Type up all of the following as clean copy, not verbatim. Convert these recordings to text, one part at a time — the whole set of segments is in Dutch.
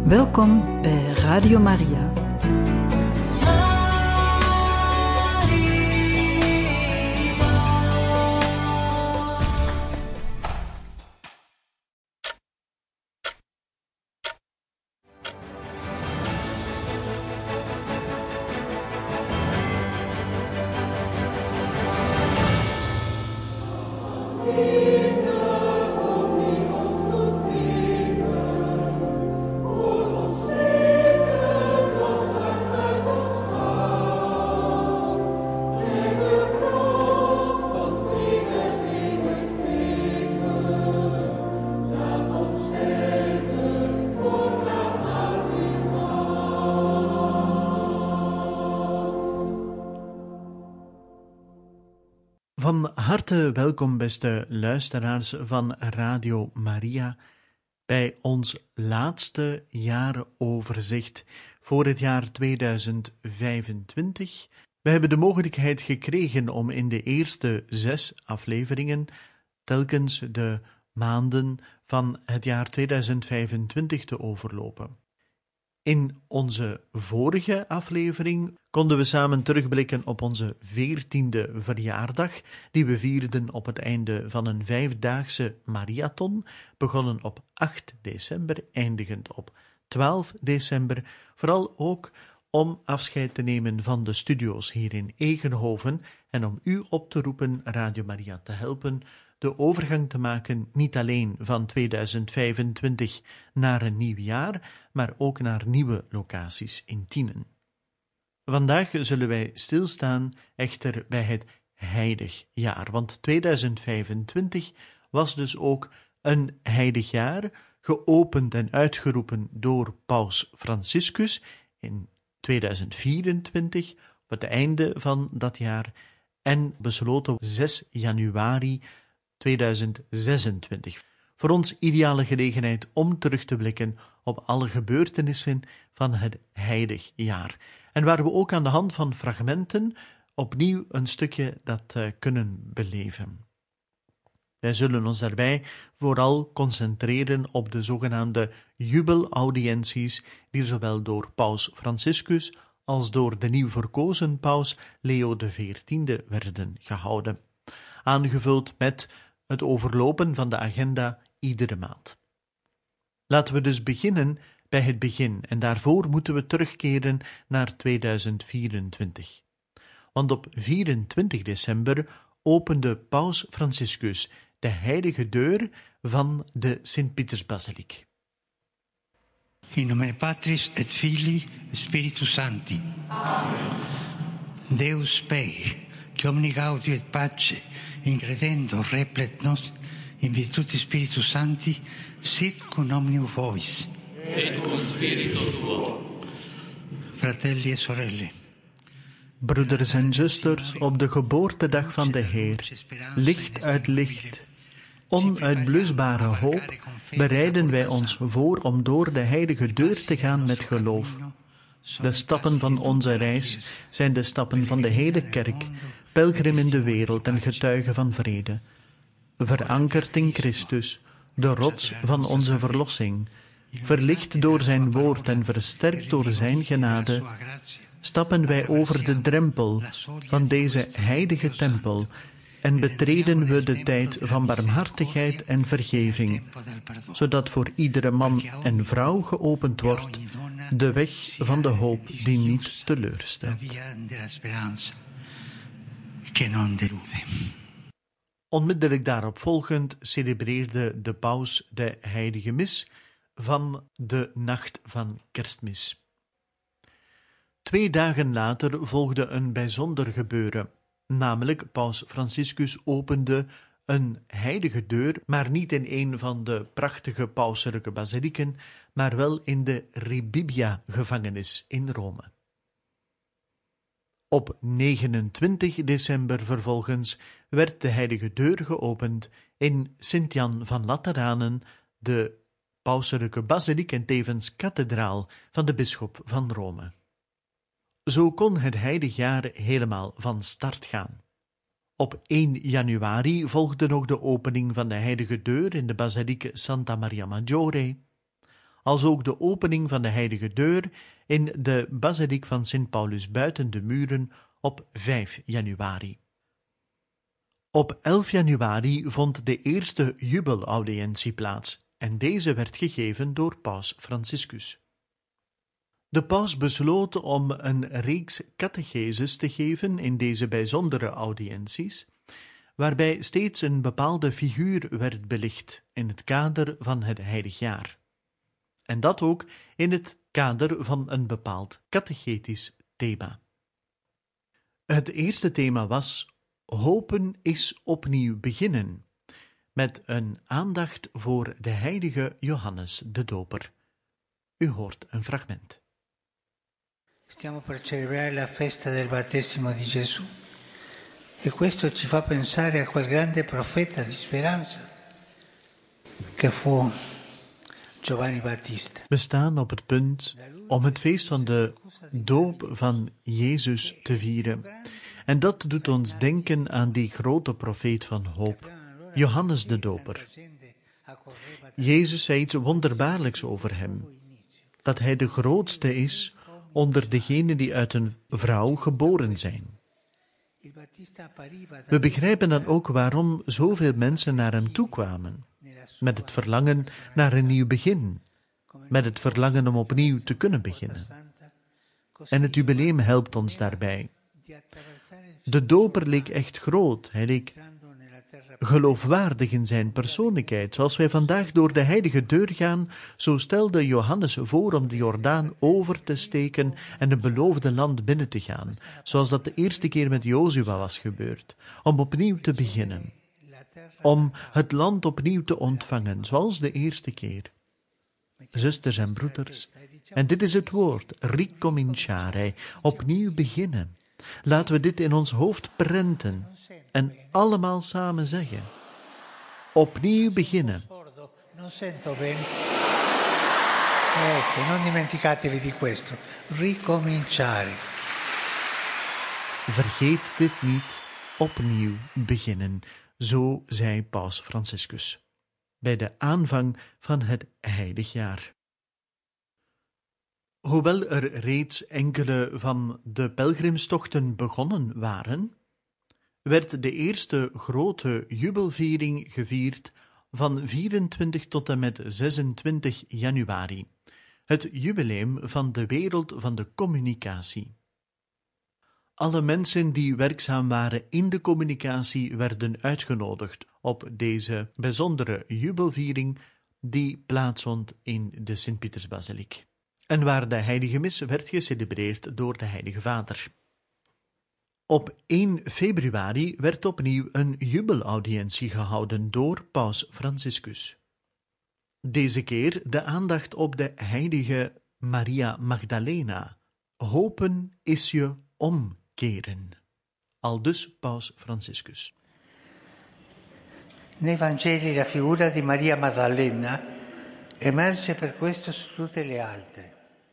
Welkom bij Radio Maria. Van harte welkom, beste luisteraars van Radio Maria, bij ons laatste jarenoverzicht voor het jaar 2025. We hebben de mogelijkheid gekregen om in de eerste 6 afleveringen telkens de maanden van het jaar 2025 te overlopen. In onze vorige aflevering konden we samen terugblikken op onze 14e verjaardag, die we vierden op het einde van een 5-daagse marathon, begonnen op 8 december, eindigend op 12 december, vooral ook om afscheid te nemen van de studio's hier in Egenhoven en om u op te roepen Radio Maria te helpen de overgang te maken niet alleen van 2025 naar een nieuw jaar, maar ook naar nieuwe locaties in Tienen. Vandaag zullen wij stilstaan echter bij het heilig jaar, want 2025 was dus ook een heilig jaar, geopend en uitgeroepen door Paus Franciscus in 2024, op het einde van dat jaar, en besloten 6 januari 2026. Voor ons ideale gelegenheid om terug te blikken op alle gebeurtenissen van het heilig jaar. En waar we ook aan de hand van fragmenten opnieuw een stukje dat kunnen beleven. Wij zullen ons daarbij vooral concentreren op de zogenaamde jubelaudiënties, die zowel door Paus Franciscus als door de nieuw verkozen paus Leo XIV werden gehouden, aangevuld met het overlopen van de agenda iedere maand. Laten we dus beginnen bij het begin en daarvoor moeten we terugkeren naar 2024. Want op 24 december opende Paus Franciscus de heilige deur van de Sint-Pietersbasiliek. In nomine Patris et Filii et Spiritus Sancti. Amen. Deus Spei, che omni gaudio et pace in credendo replet nos in virtute Spiritus Sancti, sit cum omnium vois. Et cum spiritu tuo. Fratelli e sorelle. Broeders en zusters, op de geboortedag van de Heer, licht uit licht, onuitblusbare hoop, bereiden wij ons voor om door de heilige deur te gaan met geloof. De stappen van onze reis zijn de stappen van de hele kerk, pelgrim in de wereld en getuige van vrede. Verankerd in Christus, de rots van onze verlossing, verlicht door zijn woord en versterkt door zijn genade, stappen wij over de drempel van deze heilige tempel en betreden we de tijd van barmhartigheid en vergeving, zodat voor iedere man en vrouw geopend wordt de weg van de hoop die niet teleurstelt. Onmiddellijk daarop volgend celebreerde de paus de heilige mis van de nacht van Kerstmis. 2 dagen later volgde een bijzonder gebeuren, namelijk Paus Franciscus opende een heilige deur, maar niet in een van de prachtige pauselijke basilieken, maar wel in de Rebibbia-gevangenis in Rome. Op 29 december vervolgens werd de heilige deur geopend in Sint-Jan van Lateranen, de pauselijke basiliek en tevens kathedraal van de bisschop van Rome. Zo kon het heilig jaar helemaal van start gaan. Op 1 januari volgde nog de opening van de heilige deur in de basiliek Santa Maria Maggiore. als ook de opening van de heilige deur in de basiliek van Sint Paulus buiten de muren op 5 januari. Op 11 januari vond de eerste jubelaudiëntie plaats en deze werd gegeven door paus Franciscus. De paus besloot om een reeks catecheses te geven in deze bijzondere audiënties, waarbij steeds een bepaalde figuur werd belicht in het kader van het heilig jaar. En dat ook in het kader van een bepaald catechetisch thema. Het eerste thema was Hopen is opnieuw beginnen, met een aandacht voor de heilige Johannes de Doper. U hoort een fragment. Stiamo per celebrare la festa del battesimo di Gesù e questo ci fa pensare a quel grande profeta di speranza che fu Giovanni Battista. We staan op het punt om het feest van de doop van Jezus te vieren. En dat doet ons denken aan die grote profeet van hoop, Johannes de Doper. Jezus zei iets wonderbaarlijks over hem, dat hij de grootste is onder degenen die uit een vrouw geboren zijn. We begrijpen dan ook waarom zoveel mensen naar hem toe kwamen, met het verlangen naar een nieuw begin, met het verlangen om opnieuw te kunnen beginnen. En het jubileum helpt ons daarbij. De doper leek echt groot, hij leek geloofwaardig in zijn persoonlijkheid. Zoals wij vandaag door de heilige deur gaan, zo stelde Johannes voor om de Jordaan over te steken en het beloofde land binnen te gaan, zoals dat de eerste keer met Jozua was gebeurd, om opnieuw te beginnen, om het land opnieuw te ontvangen, zoals de eerste keer. Zusters en broeders, en dit is het woord, ricominciare, opnieuw beginnen. Laten we dit in ons hoofd prenten en allemaal samen zeggen. Opnieuw beginnen. Non sento bene. Ecco, non dimenticatevi di questo. Ricominciare. Vergeet dit niet, opnieuw beginnen, zo zei paus Franciscus, bij de aanvang van het heilig jaar. Hoewel er reeds enkele van de pelgrimstochten begonnen waren, werd de eerste grote jubelviering gevierd van 24 tot en met 26 januari, het jubileum van de wereld van de communicatie. Alle mensen die werkzaam waren in de communicatie werden uitgenodigd op deze bijzondere jubelviering die plaatsvond in de Sint-Pietersbasiliek en waar de heilige mis werd gecelebreerd door de heilige Vader. Op 1 februari werd opnieuw een jubelaudiëntie gehouden door paus Franciscus. Deze keer de aandacht op de heilige Maria Magdalena. Hopen is je omkeren. Aldus paus Franciscus. Nei Vangeli la figura di Maria Maddalena emerge per questo su tutte le altre.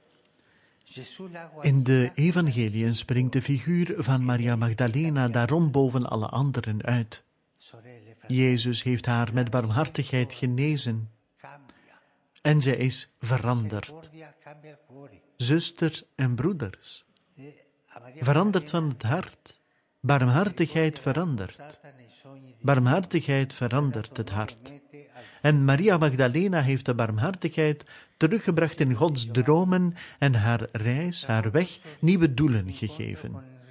In de evangeliën springt de figuur van Maria Magdalena daarom boven alle anderen uit. Jezus heeft haar met barmhartigheid genezen en zij is veranderd. Zusters en broeders, veranderd van het hart. Barmhartigheid verandert. Barmhartigheid verandert het hart. En Maria Magdalena heeft de barmhartigheid teruggebracht in Gods dromen en haar reis, haar weg, nieuwe doelen gegeven.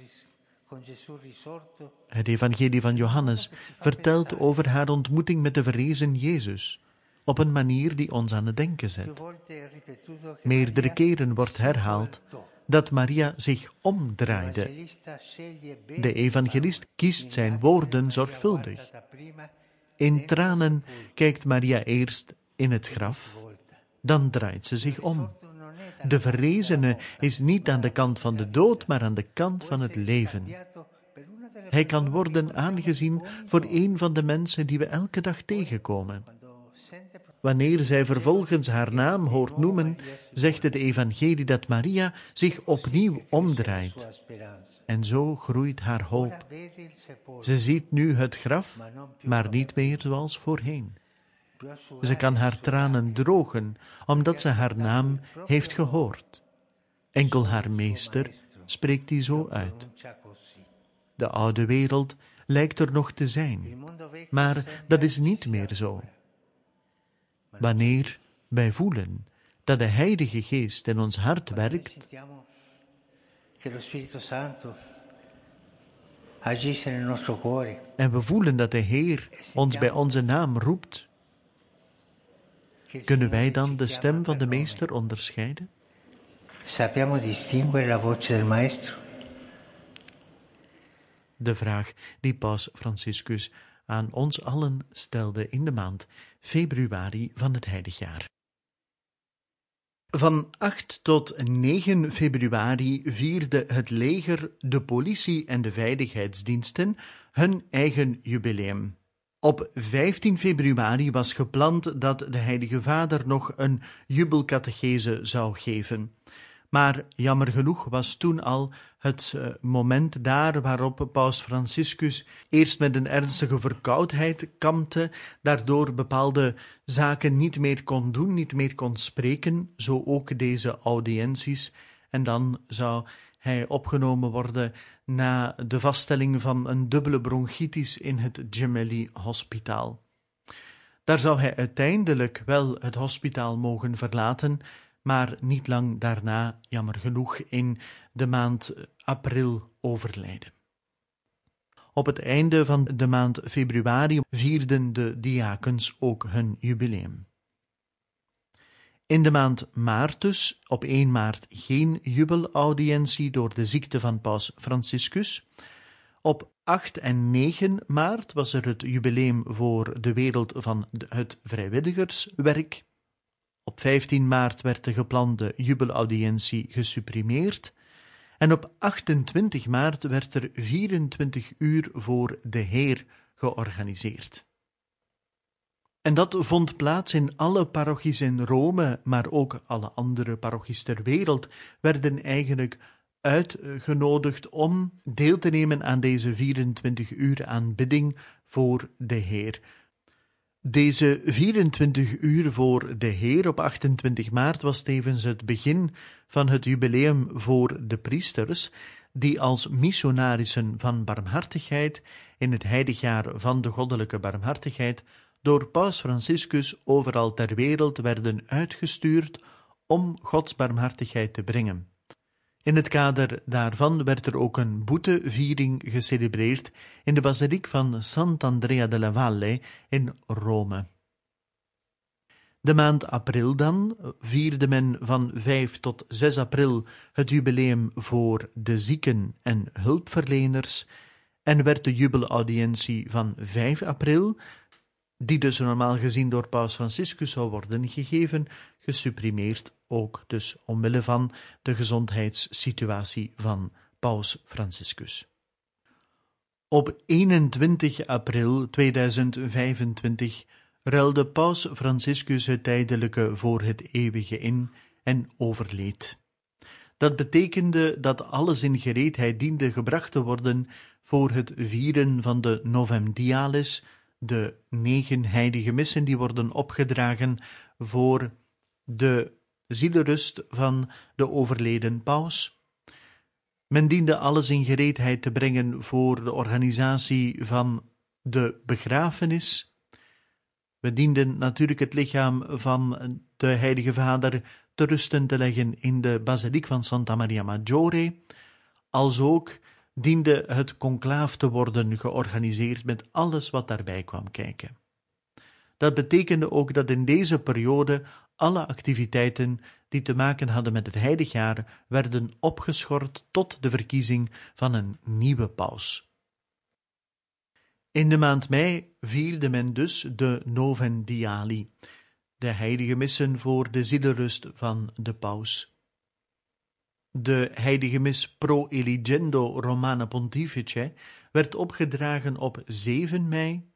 Het evangelie van Johannes vertelt over haar ontmoeting met de verrezen Jezus, op een manier die ons aan het denken zet. Meerdere keren wordt herhaald dat Maria zich omdraaide. De evangelist kiest zijn woorden zorgvuldig. In tranen kijkt Maria eerst in het graf, dan draait ze zich om. De verrezene is niet aan de kant van de dood, maar aan de kant van het leven. Hij kan worden aangezien voor een van de mensen die we elke dag tegenkomen. Wanneer zij vervolgens haar naam hoort noemen, zegt het evangelie dat Maria zich opnieuw omdraait. En zo groeit haar hoop. Ze ziet nu het graf, maar niet meer zoals voorheen. Ze kan haar tranen drogen, omdat ze haar naam heeft gehoord. Enkel haar meester spreekt die zo uit. De oude wereld lijkt er nog te zijn, maar dat is niet meer zo. Wanneer wij voelen dat de Heilige Geest in ons hart werkt, en we voelen dat de Heer ons bij onze naam roept, kunnen wij dan de stem van de Meester onderscheiden? Sappiamo distinguere la voce del Maestro? De vraag die Paus Franciscus aan ons allen stelde in de maand februari van het heiligjaar. Van 8 tot 9 februari vierde het leger, de politie en de veiligheidsdiensten hun eigen jubileum. Op 15 februari was gepland dat de Heilige Vader nog een jubelcatechese zou geven. Maar jammer genoeg was toen al het moment daar waarop Paus Franciscus eerst met een ernstige verkoudheid kampte, daardoor bepaalde zaken niet meer kon doen, niet meer kon spreken, zo ook deze audiënties. En dan zou hij opgenomen worden na de vaststelling van een dubbele bronchitis in het Gemelli Hospitaal. Daar zou hij uiteindelijk wel het hospitaal mogen verlaten, maar niet lang daarna, jammer genoeg, in de maand april overlijden. Op het einde van de maand februari vierden de diakens ook hun jubileum. In de maand maart dus, op 1 maart geen jubelaudiëntie door de ziekte van Paus Franciscus. Op 8 en 9 maart was er het jubileum voor de wereld van het vrijwilligerswerk. Op 15 maart werd de geplande jubelaudiëntie gesupprimeerd en op 28 maart werd er 24 uur voor de Heer georganiseerd. En dat vond plaats in alle parochies in Rome, maar ook alle andere parochies ter wereld werden eigenlijk uitgenodigd om deel te nemen aan deze 24 uur aanbidding voor de Heer. Deze 24 uur voor de Heer op 28 maart was tevens het begin van het jubileum voor de priesters, die als missionarissen van barmhartigheid in het heiligjaar van de goddelijke barmhartigheid door Paus Franciscus overal ter wereld werden uitgestuurd om Gods barmhartigheid te brengen. In het kader daarvan werd er ook een boeteviering gecelebreerd in de basiliek van Sant'Andrea della Valle in Rome. De maand april dan vierde men van 5 tot 6 april het jubileum voor de zieken en hulpverleners en werd de jubelaudiëntie van 5 april, die dus normaal gezien door Paus Franciscus zou worden gegeven, gesupprimeerd, ook dus omwille van de gezondheidssituatie van Paus Franciscus. Op 21 april 2025 ruilde Paus Franciscus het tijdelijke voor het eeuwige in en overleed. Dat betekende dat alles in gereedheid diende gebracht te worden voor het vieren van de Novem Dialis, de 9 heilige missen die worden opgedragen voor de zielerust van de overleden paus. Men diende alles in gereedheid te brengen voor de organisatie van de begrafenis. We dienden natuurlijk het lichaam van de Heilige Vader te rusten te leggen in de basiliek van Santa Maria Maggiore, als ook diende het conclaaf te worden georganiseerd met alles wat daarbij kwam kijken. Dat betekende ook dat in deze periode alle activiteiten die te maken hadden met het heiligjaar werden opgeschort tot de verkiezing van een nieuwe paus. In de maand mei vierde men dus de Novem Diali, de heilige missen voor de zielerust van de paus. De heilige mis Pro Eligendo Romana Pontifice werd opgedragen op 7 mei.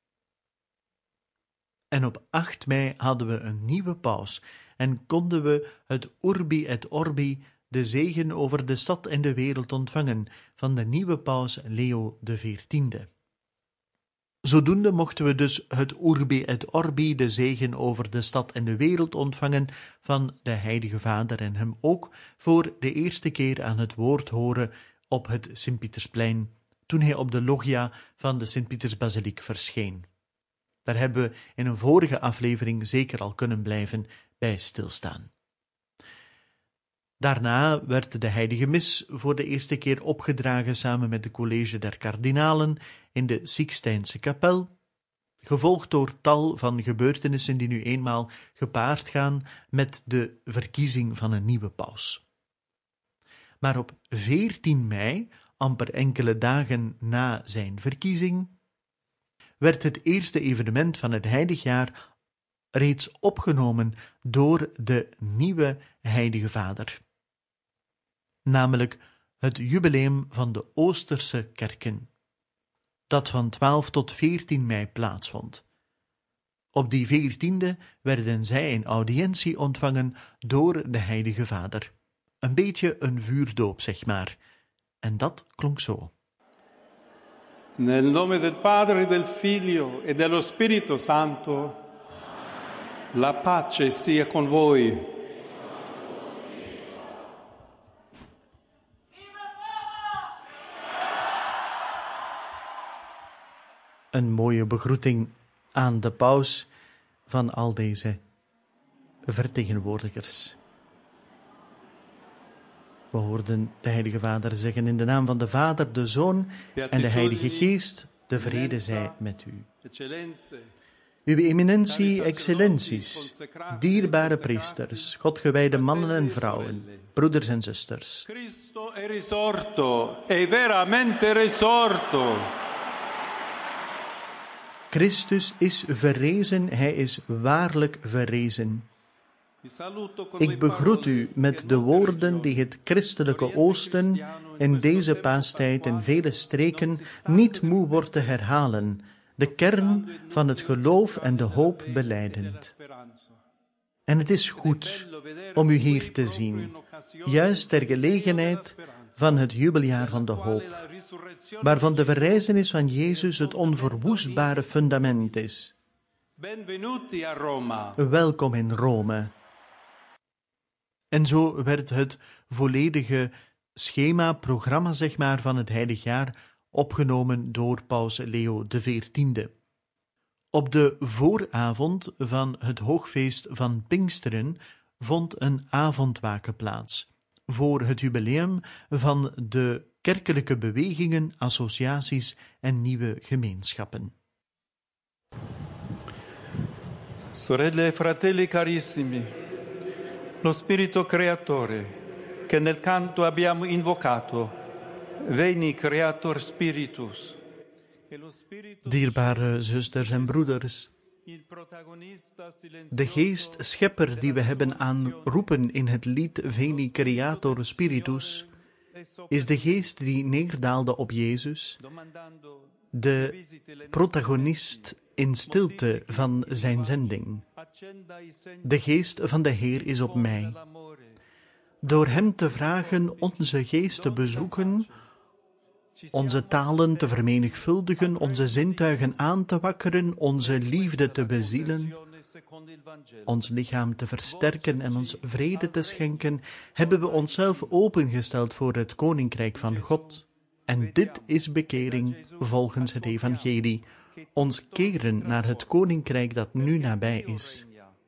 En op 8 mei hadden we een nieuwe paus en konden we het Urbi et Orbi, de zegen over de stad en de wereld ontvangen van de nieuwe paus Leo XIV. Zodoende mochten we dus het Urbi et Orbi, de zegen over de stad en de wereld, ontvangen van de Heilige Vader en hem ook voor de eerste keer aan het woord horen op het Sint-Pietersplein, toen hij op de loggia van de Sint-Pietersbasiliek verscheen. Daar hebben we in een vorige aflevering zeker al kunnen blijven bij stilstaan. Daarna werd de heilige mis voor de eerste keer opgedragen samen met de College der Kardinalen in de Sixtijnse kapel, gevolgd door tal van gebeurtenissen die nu eenmaal gepaard gaan met de verkiezing van een nieuwe paus. Maar op 14 mei, amper enkele dagen na zijn verkiezing, werd het eerste evenement van het heiligjaar reeds opgenomen door de nieuwe Heilige Vader, namelijk het jubileum van de Oosterse kerken, dat van 12 tot 14 mei plaatsvond. Op die 14e werden zij in audiëntie ontvangen door de Heilige Vader. Een beetje een vuurdoop, zeg maar. En dat klonk zo. Nel nome del Padre, del Figlio e dello Spirito Santo, la pace sia con voi. Een mooie begroeting aan de paus van al deze vertegenwoordigers. We hoorden de Heilige Vader zeggen: in de naam van de Vader, de Zoon en de Heilige Geest, de vrede zij met u. Uw eminentie, excellenties, dierbare priesters, godgewijde mannen en vrouwen, broeders en zusters. Cristo è risorto, è veramente risorto. Christus is verrezen, hij is waarlijk verrezen. Ik begroet u met de woorden die het christelijke Oosten in deze paastijd in vele streken niet moe wordt te herhalen, de kern van het geloof en de hoop belijdend. En het is goed om u hier te zien, juist ter gelegenheid van het jubeljaar van de hoop, waarvan de verrijzenis van Jezus het onverwoestbare fundament is. Benvenuti a Roma. Welkom in Rome. En zo werd het volledige schema, programma zeg maar, van het heilig jaar opgenomen door paus Leo XIV. Op de vooravond van het hoogfeest van Pinksteren vond een avondwaken plaats voor het jubileum van de kerkelijke bewegingen, associaties en nieuwe gemeenschappen. Sorelle e fratelli carissimi, lo Spirito Creatore che nel canto abbiamo invocato, Veni Creator Spiritus. Dierbare zusters en broeders, de geest schepper die we hebben aanroepen in het lied Veni Creator Spiritus, is de geest die neerdaalde op Jezus, de protagonist in stilte van zijn zending. De geest van de Heer is op mij. Door hem te vragen onze geest te bezoeken, onze talen te vermenigvuldigen, onze zintuigen aan te wakkeren, onze liefde te bezielen, ons lichaam te versterken en ons vrede te schenken, hebben we onszelf opengesteld voor het Koninkrijk van God. En dit is bekering volgens het evangelie, ons keren naar het Koninkrijk dat nu nabij is.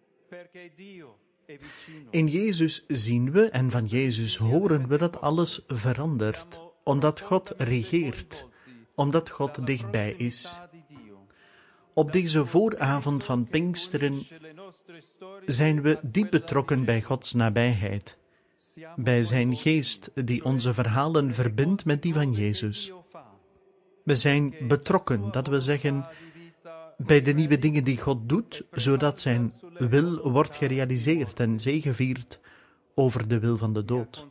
In Jezus zien we en van Jezus horen we dat alles verandert, omdat God regeert, omdat God dichtbij is. Op deze vooravond van Pinksteren zijn we diep betrokken bij Gods nabijheid, bij zijn geest die onze verhalen verbindt met die van Jezus. We zijn betrokken, dat we zeggen, bij de nieuwe dingen die God doet, zodat zijn wil wordt gerealiseerd en zegeviert over de wil van de dood.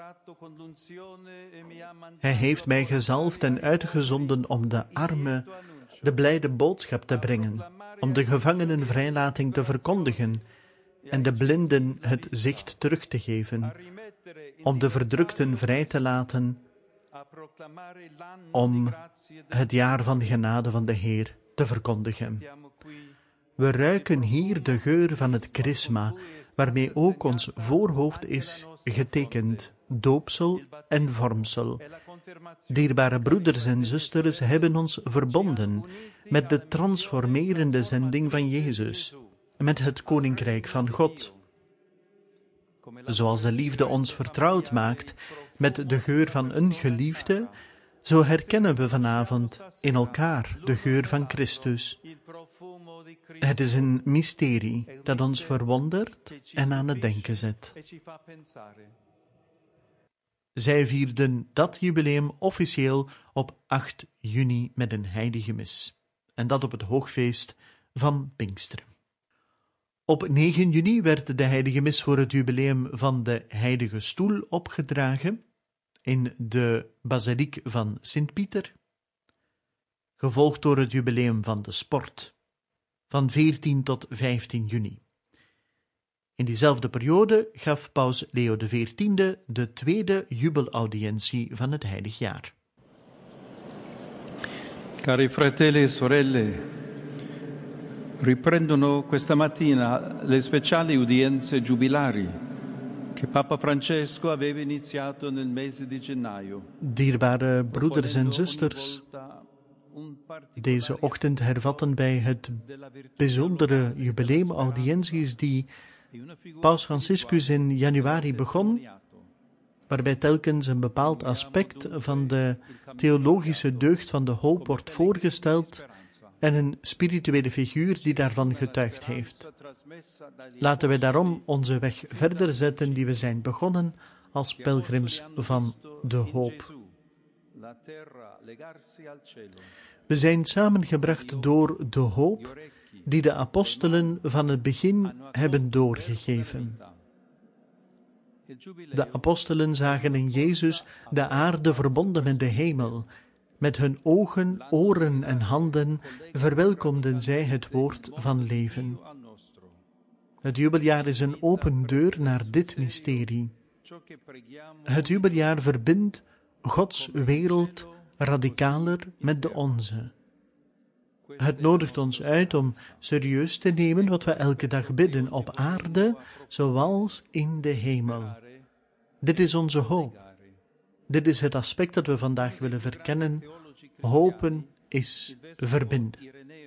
Hij heeft mij gezalfd en uitgezonden om de armen de blijde boodschap te brengen, om de gevangenen vrijlating te verkondigen en de blinden het zicht terug te geven, om de verdrukten vrij te laten, om het jaar van de genade van de Heer te verkondigen. We ruiken hier de geur van het chrisma, waarmee ook ons voorhoofd is getekend, doopsel en vormsel. Dierbare broeders en zusters hebben ons verbonden met de transformerende zending van Jezus, met het Koninkrijk van God. Zoals de liefde ons vertrouwd maakt met de geur van een geliefde, zo herkennen we vanavond in elkaar de geur van Christus. Het is een mysterie dat ons verwondert en aan het denken zet. Zij vierden dat jubileum officieel op 8 juni met een heilige mis. En dat op het hoogfeest van Pinksteren. Op 9 juni werd de heilige mis voor het jubileum van de Heilige Stoel opgedragen in de basiliek van Sint-Pieter, gevolgd door het jubileum van de sport van 14 tot 15 juni. In diezelfde periode gaf paus Leo XIV de tweede jubelaudiëntie van het heilig jaar. Cari fratelli e sorelle, riprendono questa mattina le speciali udienze giubilari che Papa Francesco aveva iniziato nel mese di gennaio. Dierbare broeders en zusters, deze ochtend hervatten wij het bijzondere jubileumaudiënties die Paus Franciscus in januari begon, waarbij telkens een bepaald aspect van de theologische deugd van de hoop wordt voorgesteld en een spirituele figuur die daarvan getuigd heeft. Laten wij daarom onze weg verder zetten die we zijn begonnen als pelgrims van de hoop. We zijn samengebracht door de hoop die de apostelen van het begin hebben doorgegeven. De apostelen zagen in Jezus de aarde verbonden met de hemel. Met hun ogen, oren en handen verwelkomden zij het woord van leven. Het jubeljaar is een open deur naar dit mysterie. Het jubeljaar verbindt Gods wereld radicaler met de onze. Het nodigt ons uit om serieus te nemen wat we elke dag bidden, op aarde zoals in de hemel. Dit is onze hoop. Dit is het aspect dat we vandaag willen verkennen. Hopen is verbinden.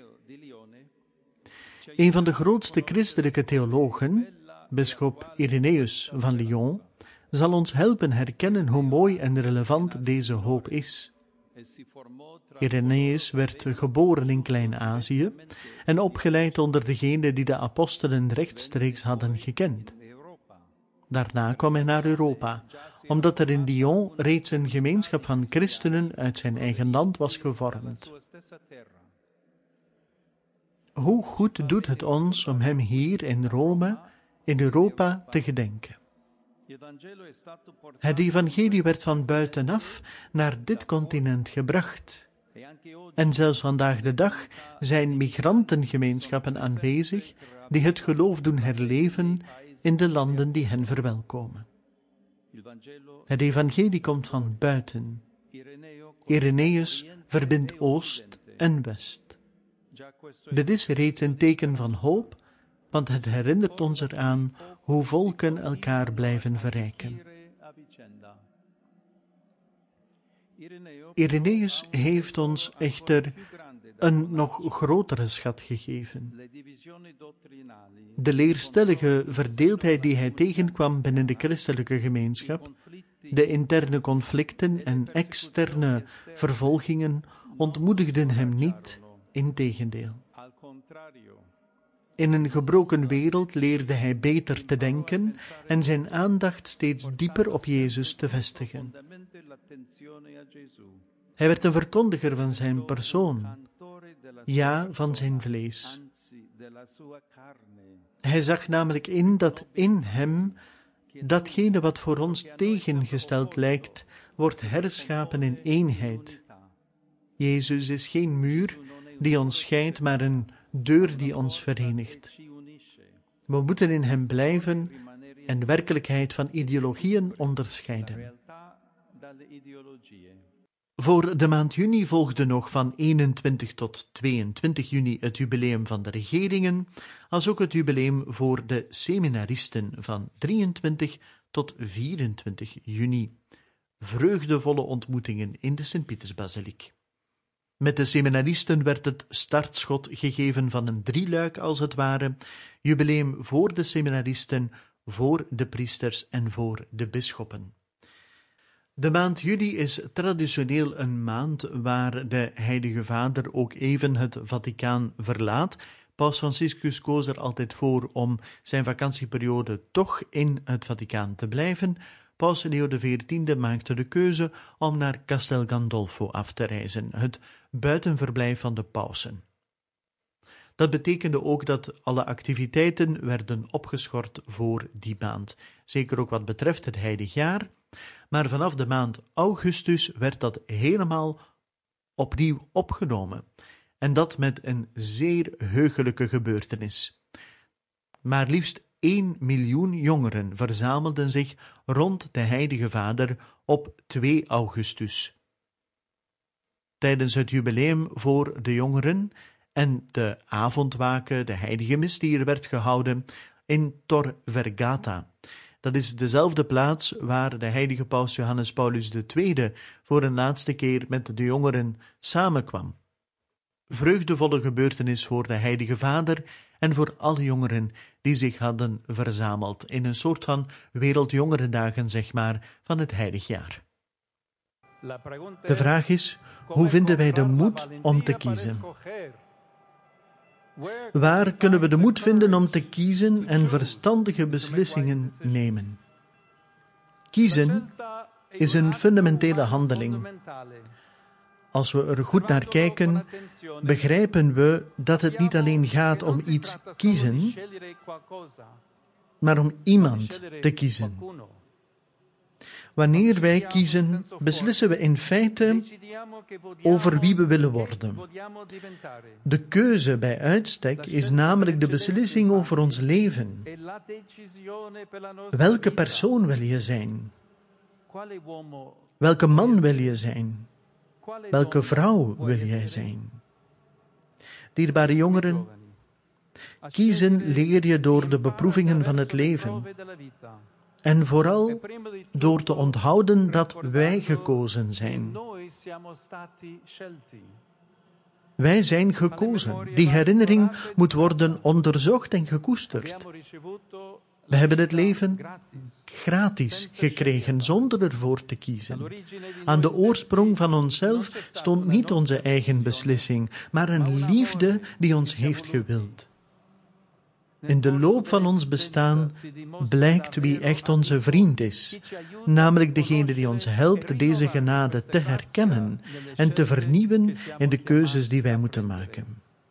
Een van de grootste christelijke theologen, bisschop Irenaeus van Lyon, zal ons helpen herkennen hoe mooi en relevant deze hoop is. Irenaeus werd geboren in Klein-Azië en opgeleid onder degenen die de apostelen rechtstreeks hadden gekend. Daarna kwam hij naar Europa, omdat er in Lyon reeds een gemeenschap van christenen uit zijn eigen land was gevormd. Hoe goed doet het ons om hem hier in Rome, in Europa, te gedenken. Het evangelie werd van buitenaf naar dit continent gebracht. En zelfs vandaag de dag zijn migrantengemeenschappen aanwezig die het geloof doen herleven in de landen die hen verwelkomen. Het evangelie komt van buiten. Irenaeus verbindt Oost en West. Dit is reeds een teken van hoop, want het herinnert ons eraan hoe volken elkaar blijven verrijken. Irenaeus heeft ons echter een nog grotere schat gegeven. De leerstellige verdeeldheid die hij tegenkwam binnen de christelijke gemeenschap, de interne conflicten en externe vervolgingen ontmoedigden hem niet, integendeel. In een gebroken wereld leerde hij beter te denken en zijn aandacht steeds dieper op Jezus te vestigen. Hij werd een verkondiger van zijn persoon, ja, van zijn vlees. Hij zag namelijk in dat in hem datgene wat voor ons tegengesteld lijkt, wordt herschapen in eenheid. Jezus is geen muur die ons scheidt, maar een deur die ons verenigt. We moeten in hem blijven en werkelijkheid van ideologieën onderscheiden. Voor de maand juni volgde nog van 21 tot 22 juni het jubileum van de regeringen, als ook het jubileum voor de seminaristen van 23 tot 24 juni. Vreugdevolle ontmoetingen in de Sint-Pietersbasiliek. Met de seminaristen werd het startschot gegeven van een drieluik als het ware, jubileum voor de seminaristen, voor de priesters en voor de bisschoppen. De maand juli is traditioneel een maand waar de Heilige Vader ook even het Vaticaan verlaat. Paus Franciscus koos er altijd voor om zijn vakantieperiode toch in het Vaticaan te blijven. Paus Leo XIV maakte de keuze om naar Castel Gandolfo af te reizen, het buitenverblijf van de pausen. Dat betekende ook dat alle activiteiten werden opgeschort voor die maand, zeker ook wat betreft het heilig jaar, maar vanaf de maand augustus werd dat helemaal opnieuw opgenomen, en dat met een zeer heugelijke gebeurtenis. Maar liefst 1 miljoen jongeren verzamelden zich rond de Heilige Vader op 2 augustus. Tijdens het jubileum voor de jongeren en de avondwaken, de heilige mis die er werd gehouden in Tor Vergata. Dat is dezelfde plaats waar de heilige paus Johannes Paulus II voor een laatste keer met de jongeren samenkwam. Vreugdevolle gebeurtenis voor de Heilige Vader en voor alle jongeren die zich hadden verzameld in een soort van wereldjongerendagen, zeg maar, van het heilig jaar. De vraag is, hoe vinden wij de moed om te kiezen? Waar kunnen we de moed vinden om te kiezen en verstandige beslissingen nemen? Kiezen is een fundamentele handeling. Als we er goed naar kijken, begrijpen we dat het niet alleen gaat om iets kiezen, maar om iemand te kiezen. Wanneer wij kiezen, beslissen we in feite over wie we willen worden. De keuze bij uitstek is namelijk de beslissing over ons leven. Welke persoon wil je zijn? Welke man wil je zijn? Welke vrouw wil jij zijn? Dierbare jongeren, kiezen leer je door de beproevingen van het leven. En vooral door te onthouden dat wij gekozen zijn. Wij zijn gekozen. Die herinnering moet worden onderzocht en gekoesterd. We hebben het leven gratis gekregen, zonder ervoor te kiezen. Aan de oorsprong van onszelf stond niet onze eigen beslissing, maar een liefde die ons heeft gewild. In de loop van ons bestaan blijkt wie echt onze vriend is, namelijk degene die ons helpt deze genade te herkennen en te vernieuwen in de keuzes die wij moeten maken.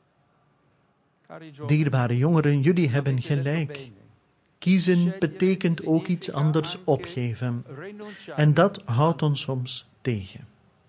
Dierbare jongeren, jullie hebben gelijk. Kiezen betekent ook iets anders opgeven. En dat houdt ons soms tegen.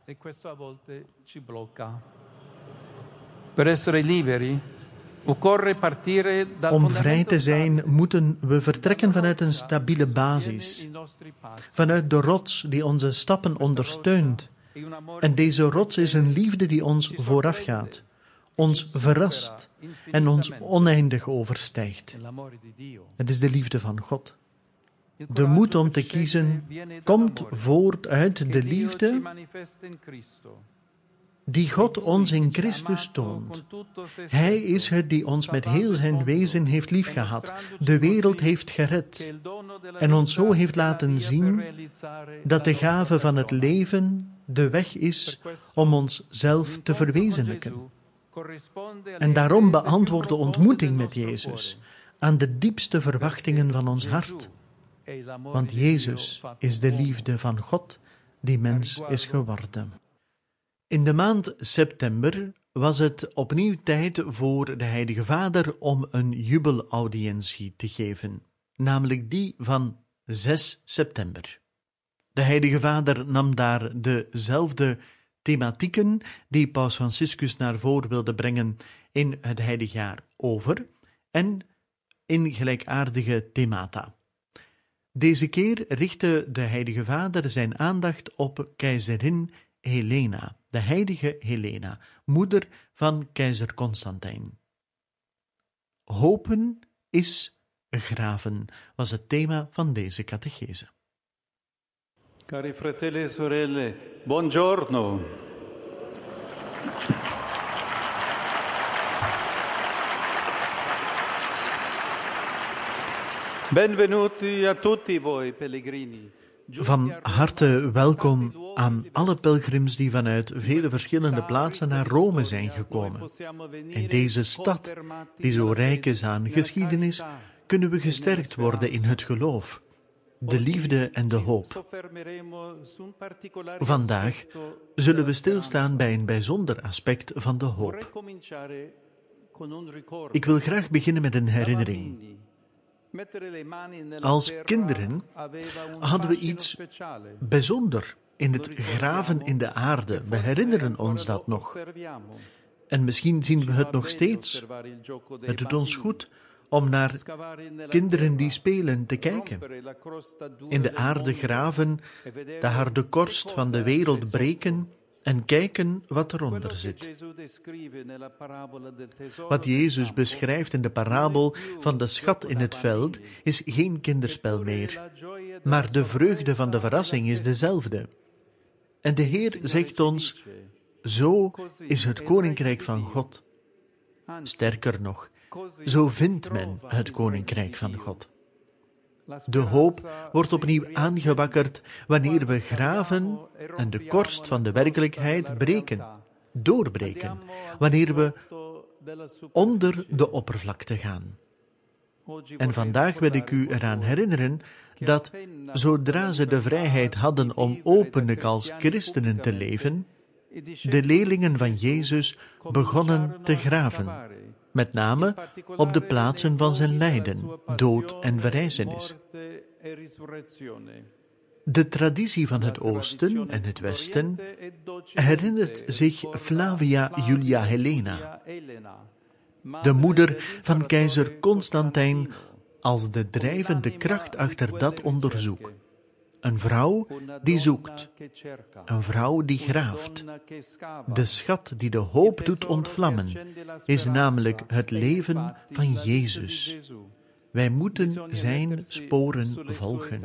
Om vrij te zijn, moeten we vertrekken vanuit een stabiele basis. Vanuit de rots die onze stappen ondersteunt. En deze rots is een liefde die ons voorafgaat, ons verrast en ons oneindig overstijgt. Het is de liefde van God. De moed om te kiezen komt voort uit de liefde die God ons in Christus toont. Hij is het die ons met heel zijn wezen heeft liefgehad, de wereld heeft gered en ons zo heeft laten zien dat de gave van het leven de weg is om ons zelf te verwezenlijken. En daarom beantwoordt de ontmoeting met Jezus aan de diepste verwachtingen van ons hart. Want Jezus is de liefde van God die mens is geworden. In de maand september was het opnieuw tijd voor de Heilige Vader om een jubelaudiëntie te geven, namelijk die van 6 september. De Heilige Vader nam daar dezelfde thematieken die Paus Franciscus naar voren wilde brengen in het heilig jaar over en in gelijkaardige themata. Deze keer richtte de Heilige Vader zijn aandacht op keizerin Helena, de heilige Helena, moeder van keizer Constantijn. Hopen is graven, was het thema van deze catechese. Cari fratelli e sorelle, buongiorno. Benvenuti a tutti voi pellegrini. Van harte welkom aan alle pelgrims die vanuit vele verschillende plaatsen naar Rome zijn gekomen. In deze stad, die zo rijk is aan geschiedenis, kunnen we gesterkt worden in het geloof, de liefde en de hoop. Vandaag zullen we stilstaan bij een bijzonder aspect van de hoop. Ik wil graag beginnen met een herinnering. Als kinderen hadden we iets bijzonders in het graven in de aarde. We herinneren ons dat nog. En misschien zien we het nog steeds. Het doet ons goed om naar kinderen die spelen te kijken. In de aarde graven, de harde korst van de wereld breken en kijken wat eronder zit. Wat Jezus beschrijft in de parabel van de schat in het veld is geen kinderspel meer, maar de vreugde van de verrassing is dezelfde. En de Heer zegt ons, zo is het koninkrijk van God. Sterker nog, zo vindt men het koninkrijk van God. De hoop wordt opnieuw aangewakkerd wanneer we graven en de korst van de werkelijkheid doorbreken, wanneer we onder de oppervlakte gaan. En vandaag wil ik u eraan herinneren dat zodra ze de vrijheid hadden om openlijk als christenen te leven, de leerlingen van Jezus begonnen te graven, met name op de plaatsen van zijn lijden, dood en verrijzenis. De traditie van het Oosten en het Westen herinnert zich Flavia Julia Helena, de moeder van keizer Constantijn, als de drijvende kracht achter dat onderzoek. Een vrouw die zoekt, een vrouw die graaft. De schat die de hoop doet ontvlammen, is namelijk het leven van Jezus. Wij moeten zijn sporen volgen.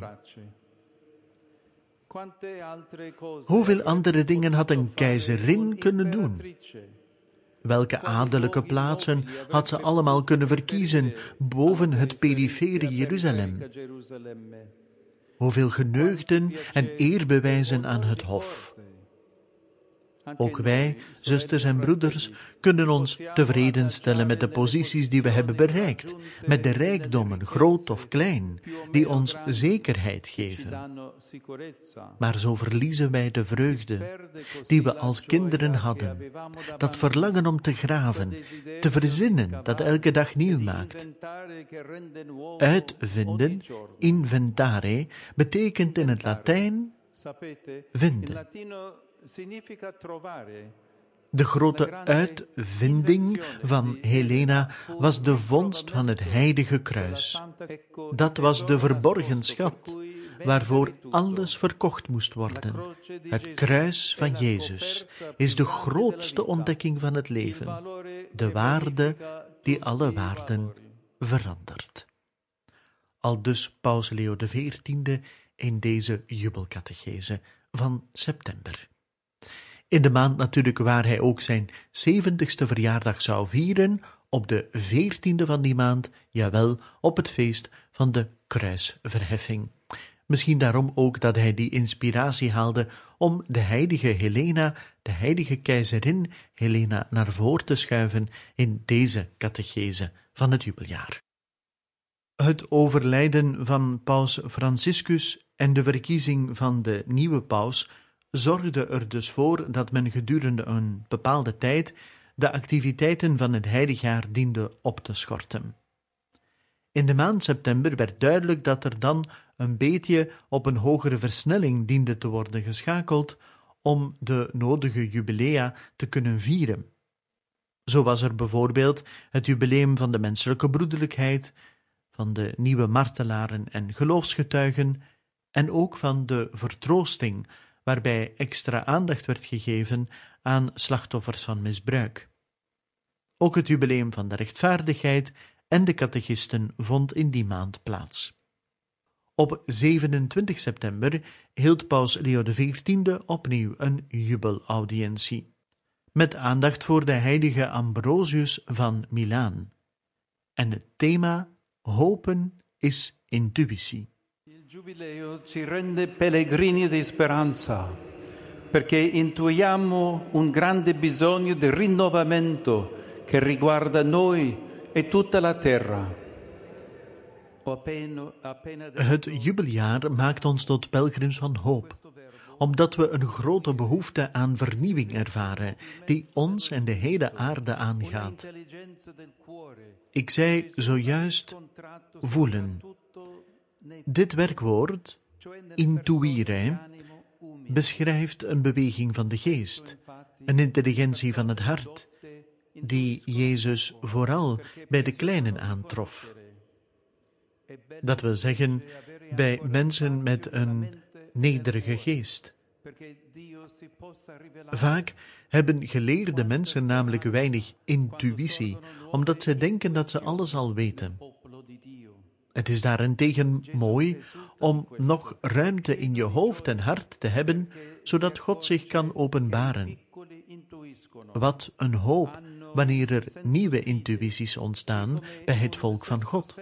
Hoeveel andere dingen had een keizerin kunnen doen? Welke adellijke plaatsen had ze allemaal kunnen verkiezen boven het perifere Jeruzalem? Hoeveel geneugden en eerbewijzen aan het hof. Ook wij, zusters en broeders, kunnen ons tevreden stellen met de posities die we hebben bereikt, met de rijkdommen, groot of klein, die ons zekerheid geven. Maar zo verliezen wij de vreugde die we als kinderen hadden, dat verlangen om te graven, te verzinnen dat elke dag nieuw maakt. Uitvinden, inventare, betekent in het Latijn vinden. De grote uitvinding van Helena was de vondst van het heilige kruis. Dat was de verborgen schat, waarvoor alles verkocht moest worden. Het kruis van Jezus is de grootste ontdekking van het leven, de waarde die alle waarden verandert. Aldus Paus Leo XIV in deze jubelcatechese van september. In de maand natuurlijk waar hij ook zijn 70ste verjaardag zou vieren, op de 14e van die maand, jawel, op het feest van de kruisverheffing. Misschien daarom ook dat hij die inspiratie haalde om de heilige Helena, de heilige keizerin Helena, naar voren te schuiven in deze catechese van het jubeljaar. Het overlijden van paus Franciscus en de verkiezing van de nieuwe paus zorgde er dus voor dat men gedurende een bepaalde tijd de activiteiten van het heiligjaar diende op te schorten. In de maand september werd duidelijk dat er dan een beetje op een hogere versnelling diende te worden geschakeld om de nodige jubilea te kunnen vieren. Zo was er bijvoorbeeld het jubileum van de menselijke broederlijkheid, van de nieuwe martelaren en geloofsgetuigen en ook van de vertroosting waarbij extra aandacht werd gegeven aan slachtoffers van misbruik. Ook het jubileum van de rechtvaardigheid en de catechisten vond in die maand plaats. Op 27 september hield paus Leo XIV opnieuw een jubelaudiëntie, met aandacht voor de heilige Ambrosius van Milaan. En het thema Hopen is intuïtie. Il Giubileo ci rende pellegrini di speranza, perché intuiamo un grande bisogno di rinnovamento che riguarda noi e tutta la terra. Het jubeljaar maakt ons tot pelgrims van hoop, omdat we een grote behoefte aan vernieuwing ervaren, die ons en de hele aarde aangaat. Ik zei zojuist voelen. Dit werkwoord, intuire, beschrijft een beweging van de geest, een intelligentie van het hart, die Jezus vooral bij de kleinen aantrof. Dat wil zeggen, bij mensen met een nederige geest. Vaak hebben geleerde mensen namelijk weinig intuïtie, omdat ze denken dat ze alles al weten. Het is daarentegen mooi om nog ruimte in je hoofd en hart te hebben, zodat God zich kan openbaren. Wat een hoop wanneer er nieuwe intuïties ontstaan bij het volk van God.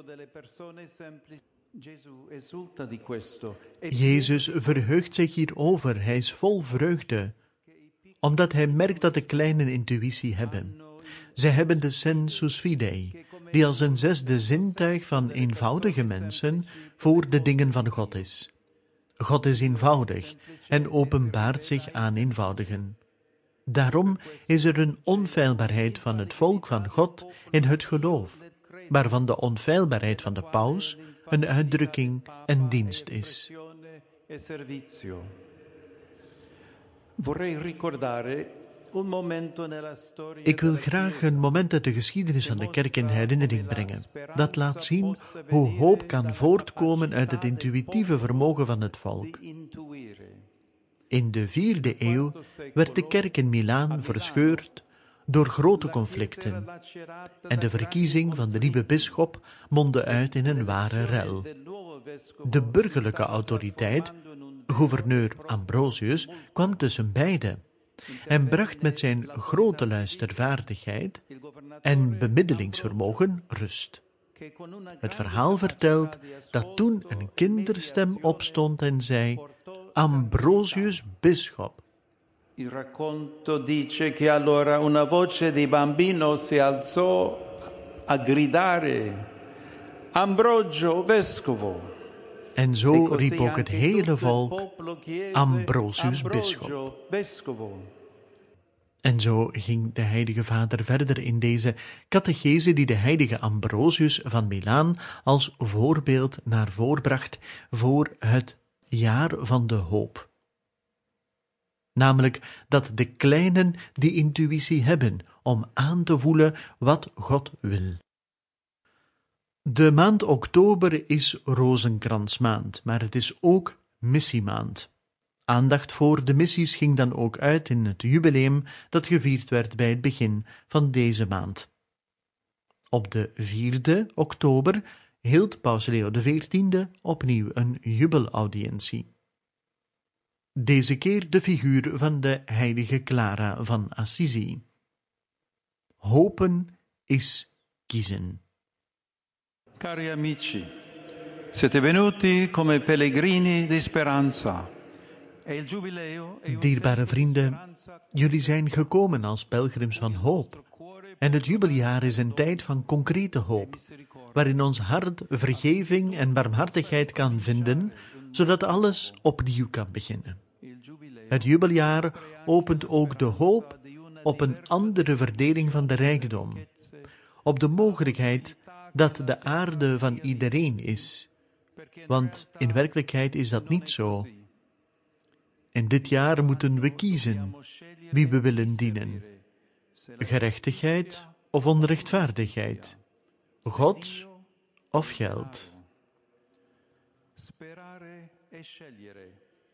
Jezus verheugt zich hierover, hij is vol vreugde, omdat hij merkt dat de kleinen intuïtie hebben. Zij hebben de sensus fidei, die als een zesde zintuig van eenvoudige mensen voor de dingen van God is. God is eenvoudig en openbaart zich aan eenvoudigen. Daarom is er een onfeilbaarheid van het volk van God in het geloof, waarvan de onfeilbaarheid van de paus een uitdrukking en dienst is. Ik wil graag een moment uit de geschiedenis van de kerk in herinnering brengen, dat laat zien hoe hoop kan voortkomen uit het intuïtieve vermogen van het volk. In de 4e eeuw werd de kerk in Milaan verscheurd door grote conflicten en de verkiezing van de nieuwe bisschop mondde uit in een ware rel. De burgerlijke autoriteit, gouverneur Ambrosius, kwam tussen beiden en bracht met zijn grote luistervaardigheid en bemiddelingsvermogen rust. Het verhaal vertelt dat toen een kinderstem opstond en zei: Ambrosius bisschop. Il racconto dice che allora una voce di bambino si alzò a gridare: Ambrogio vescovo. En zo riep ook het hele volk: Ambrosius bisschop. En zo ging de heilige vader verder in deze catechese die de heilige Ambrosius van Milaan als voorbeeld naar voren bracht voor het jaar van de hoop. Namelijk dat de kleinen die intuïtie hebben om aan te voelen wat God wil. De maand oktober is rozenkransmaand, maar het is ook missiemaand. Aandacht voor de missies ging dan ook uit in het jubileum dat gevierd werd bij het begin van deze maand. Op de 4e oktober hield paus Leo XIV opnieuw een jubelaudiëntie. Deze keer de figuur van de heilige Clara van Assisi. Hopen is kiezen. Cari amici, siete venuti come pellegrini di speranza. Dierbare vrienden, jullie zijn gekomen als pelgrims van hoop. En het jubeljaar is een tijd van concrete hoop, waarin ons hart vergeving en barmhartigheid kan vinden, zodat alles opnieuw kan beginnen. Het jubeljaar opent ook de hoop op een andere verdeling van de rijkdom, op de mogelijkheid dat de aarde van iedereen is, want in werkelijkheid is dat niet zo. In dit jaar moeten we kiezen wie we willen dienen. Gerechtigheid of onrechtvaardigheid. God of geld.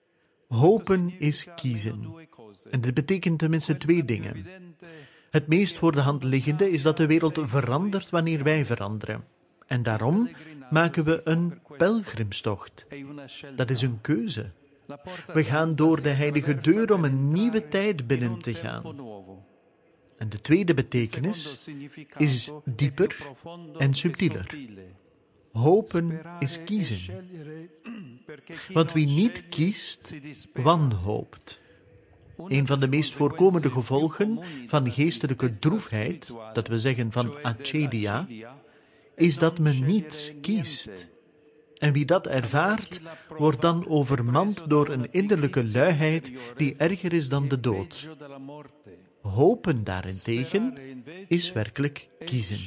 Hopen is kiezen. En dit betekent tenminste 2 dingen. Het meest voor de hand liggende is dat de wereld verandert wanneer wij veranderen. En daarom maken we een pelgrimstocht. Dat is een keuze. We gaan door de heilige deur om een nieuwe tijd binnen te gaan. En de tweede betekenis is dieper en subtieler. Hopen is kiezen. Want wie niet kiest, wanhoopt. Een van de meest voorkomende gevolgen van geestelijke droefheid, dat we zeggen van acedia, is dat men niet kiest. En wie dat ervaart, wordt dan overmand door een innerlijke luiheid die erger is dan de dood. Hopen daarentegen is werkelijk kiezen.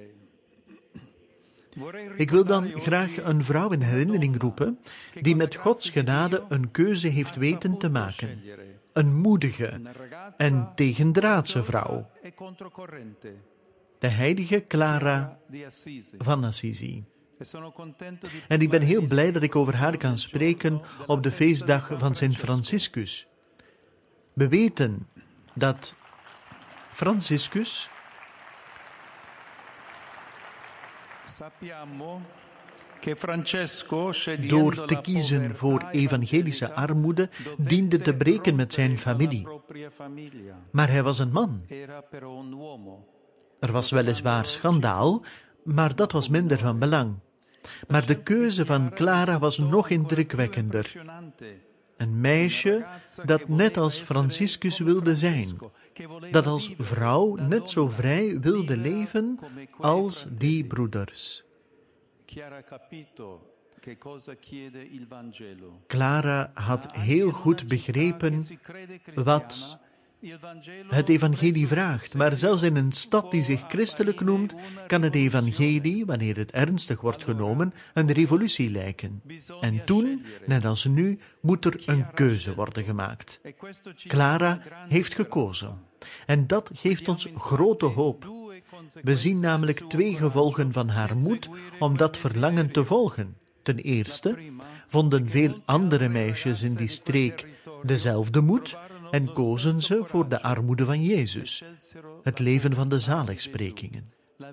Ik wil dan graag een vrouw in herinnering roepen die met Gods genade een keuze heeft weten te maken. Een moedige en tegendraadse vrouw. De heilige Clara van Assisi. En ik ben heel blij dat ik over haar kan spreken op de feestdag van Sint Franciscus. We weten dat Franciscus door te kiezen voor evangelische armoede diende te breken met zijn familie. Maar hij was een man. Er was weliswaar schandaal, maar dat was minder van belang. Maar de keuze van Clara was nog indrukwekkender. Een meisje dat net als Franciscus wilde zijn, dat als vrouw net zo vrij wilde leven als die broeders. Clara had heel goed begrepen wat het evangelie vraagt, maar zelfs in een stad die zich christelijk noemt, kan het evangelie, wanneer het ernstig wordt genomen, een revolutie lijken. En toen, net als nu, moet er een keuze worden gemaakt. Clara heeft gekozen. En dat geeft ons grote hoop. We zien namelijk 2 gevolgen van haar moed om dat verlangen te volgen. Ten eerste vonden veel andere meisjes in die streek dezelfde moed en kozen ze voor de armoede van Jezus, het leven van de zaligsprekingen.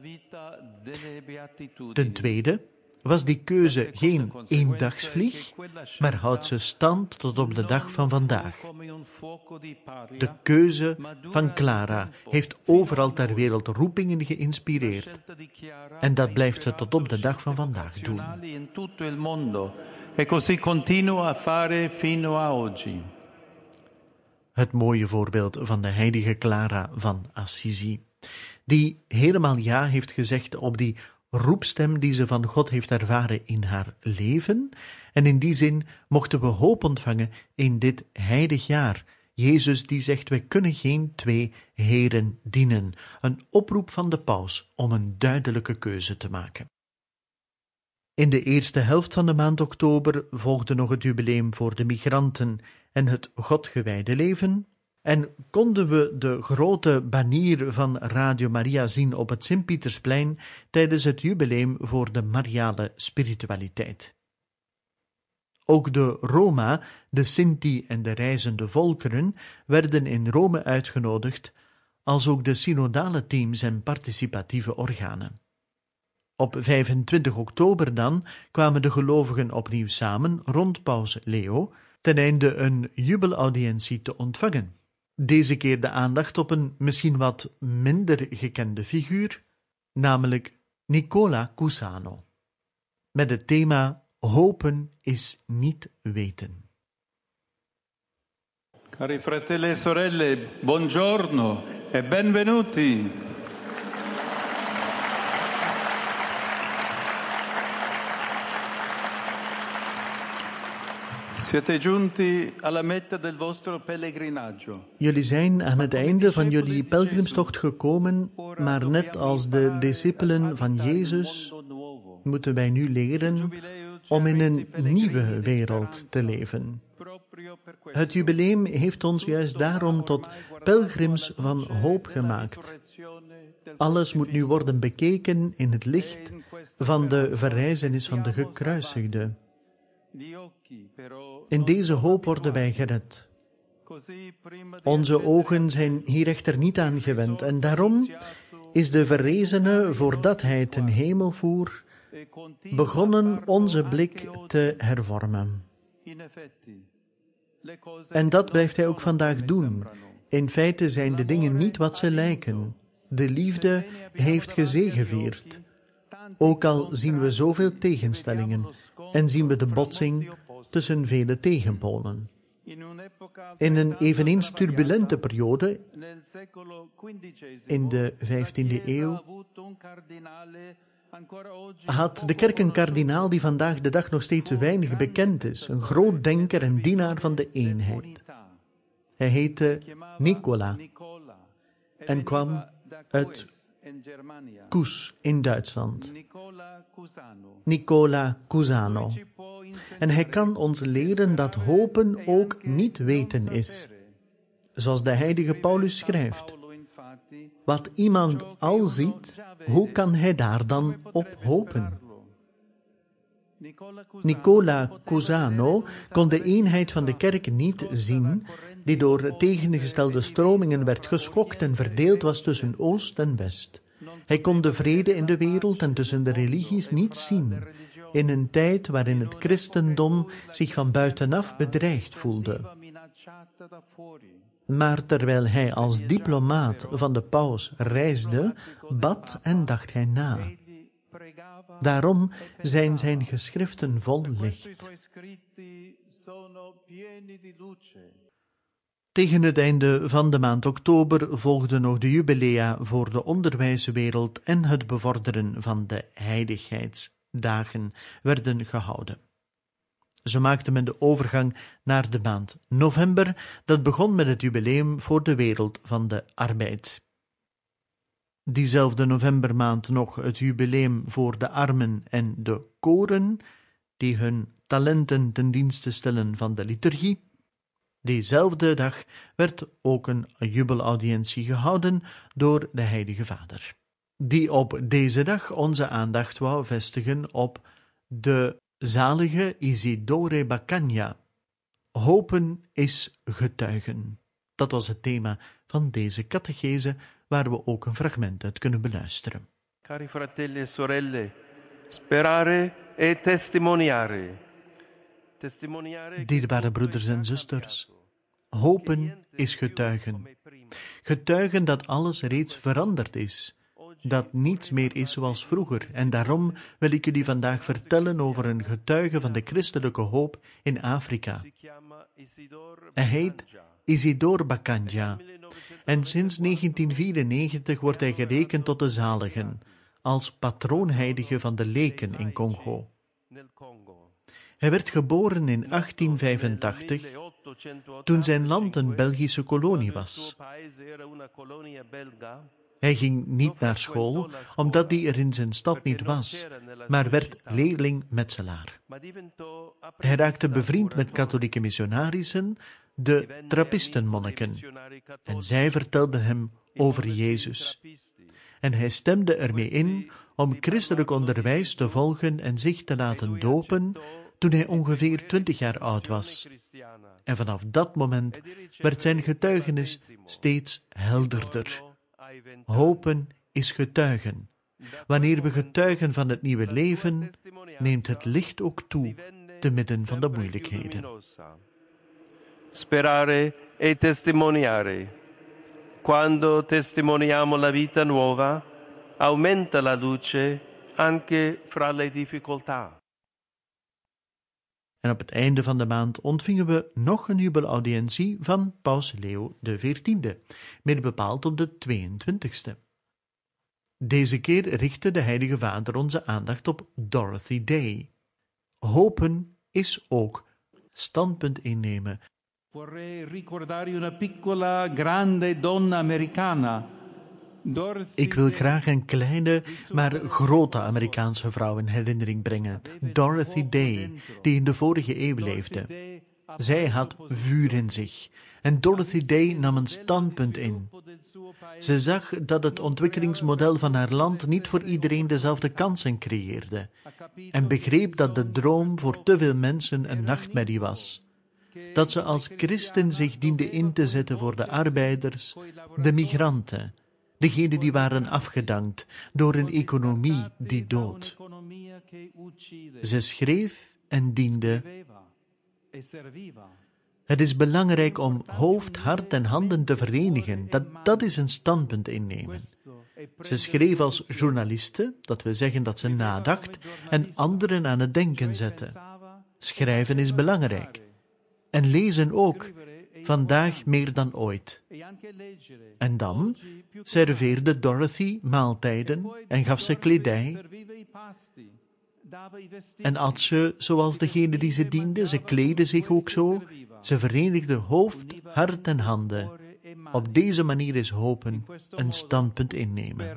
Ten tweede was die keuze geen eendagsvlieg, maar houdt ze stand tot op de dag van vandaag. De keuze van Clara heeft overal ter wereld roepingen geïnspireerd. En dat blijft ze tot op de dag van vandaag doen. Het mooie voorbeeld van de heilige Clara van Assisi, die helemaal ja heeft gezegd op die roepstem die ze van God heeft ervaren in haar leven. En in die zin mochten we hoop ontvangen in dit heilig jaar. Jezus die zegt, wij kunnen geen 2 heren dienen. Een oproep van de paus om een duidelijke keuze te maken. In de eerste helft van de maand oktober volgde nog het jubileum voor de migranten en het Godgewijde leven. En konden we de grote banier van Radio Maria zien op het Sint-Pietersplein tijdens het jubileum voor de Mariale spiritualiteit. Ook de Roma, de Sinti en de reizende volkeren werden in Rome uitgenodigd, als ook de synodale teams en participatieve organen. Op 25 oktober dan kwamen de gelovigen opnieuw samen rond paus Leo, ten einde een jubelaudiëntie te ontvangen. Deze keer de aandacht op een misschien wat minder gekende figuur, namelijk Nicola Cusano, met het thema Hopen is niet weten. Cari fratelli e sorelle, buongiorno e benvenuti. Siete giunti alla meta del vostro pellegrinaggio. Jullie zijn aan het einde van jullie pelgrimstocht gekomen, maar net als de discipelen van Jezus moeten wij nu leren om in een nieuwe wereld te leven. Het jubileum heeft ons juist daarom tot pelgrims van hoop gemaakt. Alles moet nu worden bekeken in het licht van de verrijzenis van de gekruisigde. In deze hoop worden wij gered. Onze ogen zijn hier echter niet aan gewend en daarom is de verrezene, voordat hij ten hemel voer, begonnen onze blik te hervormen. En dat blijft hij ook vandaag doen. In feite zijn de dingen niet wat ze lijken. De liefde heeft gezegevierd. Ook al zien we zoveel tegenstellingen en zien we de botsing tussen vele tegenpolen. In een eveneens turbulente periode, in de 15e eeuw, had de kerk een kardinaal die vandaag de dag nog steeds weinig bekend is, een groot denker en dienaar van de eenheid. Hij heette Nicola en kwam uit Kues in Duitsland. Nicola Cusano. En hij kan ons leren dat hopen ook niet weten is. Zoals de heilige Paulus schrijft. Wat iemand al ziet, hoe kan hij daar dan op hopen? Nicola Cusano kon de eenheid van de kerk niet zien, die door tegengestelde stromingen werd geschokt en verdeeld was tussen Oost en West. Hij kon de vrede in de wereld en tussen de religies niet zien, in een tijd waarin het christendom zich van buitenaf bedreigd voelde. Maar terwijl hij als diplomaat van de paus reisde, bad en dacht hij na. Daarom zijn zijn geschriften vol licht. Tegen het einde van de maand oktober volgden nog de jubilea voor de onderwijswereld en het bevorderen van de heiligheidsdagen werden gehouden. Zo maakte men de overgang naar de maand november, dat begon met het jubileum voor de wereld van de arbeid. Diezelfde novembermaand nog het jubileum voor de armen en de koren, die hun talenten ten dienste stellen van de liturgie. Diezelfde dag werd ook een jubelaudiëntie gehouden door de Heilige Vader, die op deze dag onze aandacht wou vestigen op de zalige Isidore Bacagna. Hopen is getuigen. Dat was het thema van deze catechese, waar we ook een fragment uit kunnen beluisteren. Cari fratelli e sorelle, sperare e testimoniare. Dierbare broeders en zusters, hopen is getuigen. Getuigen dat alles reeds veranderd is, dat niets meer is zoals vroeger. En daarom wil ik jullie vandaag vertellen over een getuige van de christelijke hoop in Afrika. Hij heet Isidore Bacagna en sinds 1994 wordt hij gerekend tot de zaligen, als patroonheilige van de leken in Congo. Hij werd geboren in 1885, toen zijn land een Belgische kolonie was. Hij ging niet naar school, omdat die er in zijn stad niet was, maar werd leerling-metselaar. Hij raakte bevriend met katholieke missionarissen, de Trappistenmonniken, en zij vertelden hem over Jezus. En hij stemde ermee in om christelijk onderwijs te volgen en zich te laten dopen toen hij ongeveer 20 jaar oud was. En vanaf dat moment werd zijn getuigenis steeds helderder. Hopen is getuigen. Wanneer we getuigen van het nieuwe leven, neemt het licht ook toe, te midden van de moeilijkheden. Sperare e testimoniare. Quando testimoniamo la vita nuova, aumenta la luce anche fra le difficoltà. En op het einde van de maand ontvingen we nog een jubelaudiëntie van Paus Leo XIV, meer bepaald op de 22e. Deze keer richtte de Heilige Vader onze aandacht op Dorothy Day. Hopen is ook standpunt innemen. Vorrei ricordare una piccola grande donna americana. Ik wil graag een kleine, maar grote Amerikaanse vrouw in herinnering brengen, Dorothy Day, die in de vorige eeuw leefde. Zij had vuur in zich en Dorothy Day nam een standpunt in. Ze zag dat het ontwikkelingsmodel van haar land niet voor iedereen dezelfde kansen creëerde en begreep dat de droom voor te veel mensen een nachtmerrie was. Dat ze als christen zich diende in te zetten voor de arbeiders, de migranten, degenen die waren afgedankt door een economie die doodt. Ze schreef en diende. Het is belangrijk om hoofd, hart en handen te verenigen. Dat is een standpunt innemen. Ze schreef als journaliste, dat wil zeggen dat ze nadacht en anderen aan het denken zette. Schrijven is belangrijk. En lezen ook, vandaag meer dan ooit. En dan serveerde Dorothy maaltijden en gaf ze kledij. En at ze zoals degene die ze diende, ze kleedde zich ook zo. Ze verenigde hoofd, hart en handen. Op deze manier is hopen een standpunt innemen.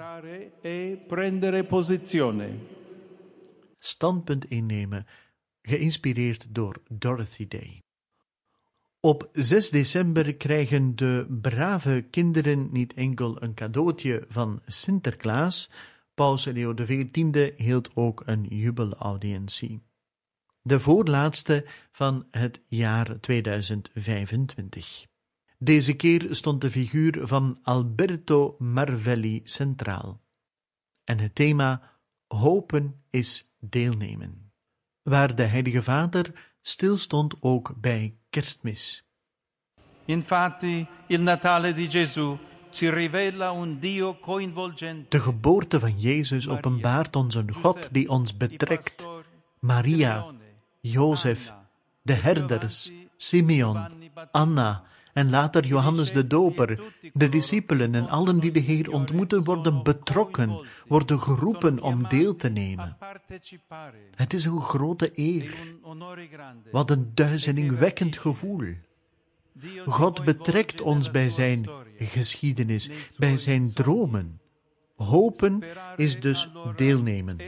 Standpunt innemen, geïnspireerd door Dorothy Day. Op 6 december krijgen de brave kinderen niet enkel een cadeautje van Sinterklaas, Paus Leo XIV hield ook een jubelaudiëntie. De voorlaatste van het jaar 2025. Deze keer stond de figuur van Alberto Marvelli centraal. En het thema hopen is deelnemen, waar de Heilige Vader stilstond ook bij Kerstmis. Infatti, il Natale di Gesù ci rivela un Dio coinvolgente. De geboorte van Jezus openbaart ons een God die ons betrekt. Maria, Jozef, de herders, Simeon, Anna en later Johannes de Doper, de discipelen en allen die de Heer ontmoeten worden betrokken, worden geroepen om deel te nemen. Het is een grote eer. Wat een duizelingwekkend gevoel. God betrekt ons bij zijn geschiedenis, bij zijn dromen. Hopen is dus deelnemen.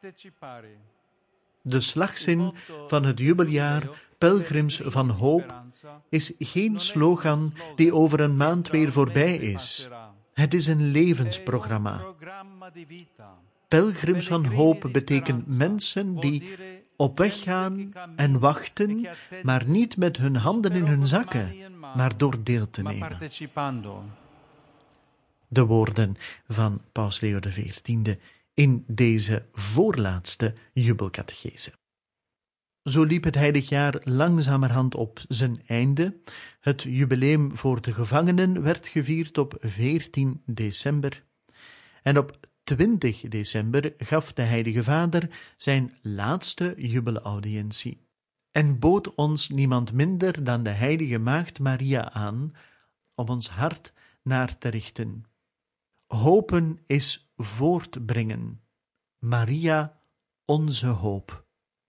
De slagzin van het jubeljaar Pelgrims van Hoop is geen slogan die over een maand weer voorbij is. Het is een levensprogramma. Pelgrims van Hoop betekent mensen die op weg gaan en wachten, maar niet met hun handen in hun zakken, maar door deel te nemen. De woorden van Paus Leo XIV in deze voorlaatste jubelcatechese. Zo liep het heilig jaar langzamerhand op zijn einde. Het jubileum voor de gevangenen werd gevierd op 14 december. En op 20 december gaf de Heilige Vader zijn laatste jubelaudiëntie en bood ons niemand minder dan de Heilige Maagd Maria aan om ons hart naar te richten. Hopen is voortbrengen. Maria, onze hoop.